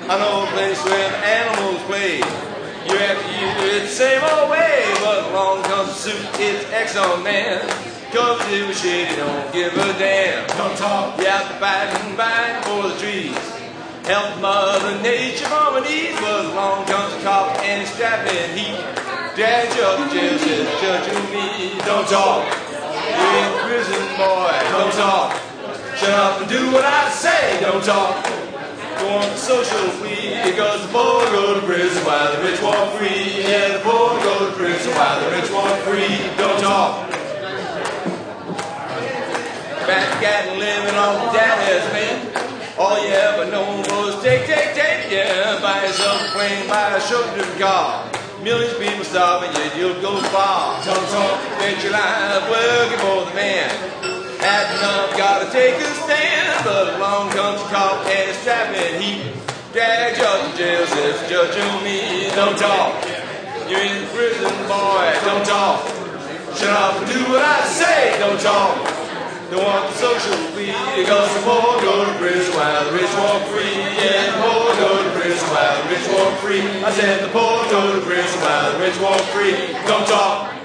I know a place where the animals play. You have to use it the same old way, but along comes the suit, it's Exxon man. Comes to a shit, he don't give a damn. Don't talk. You have to fight and bind for the trees. Help Mother Nature from her knees, but along comes a cop and he's strapping heat. Drags you up to jail, says, judging me. Don't talk. You're in prison, boy. Don't talk. Shut up and do what I say. Don't talk. Go on the social plea, because the poor go to prison while the rich walk free. Yeah, the poor go to prison while the rich walk free. Don't talk. Back at living on Dallas, man. All you ever known was take. Yeah, buy yourself a plane, buy a short-term car. Millions of people starving, yet you'll go far. Don't talk. Spend your life working for the man. Had enough, gotta take a stand. But along comes a cop and it's strapping heat. Drags you up to jail, says, judging me. Don't talk. You're in prison, boy. Don't talk. Shut up and do what I say. Don't talk. Don't want the social plea, because the poor go to prison while the rich walk free. Yeah, the poor go to prison while the rich walk free. I said the poor go to prison while the rich walk free. Don't talk.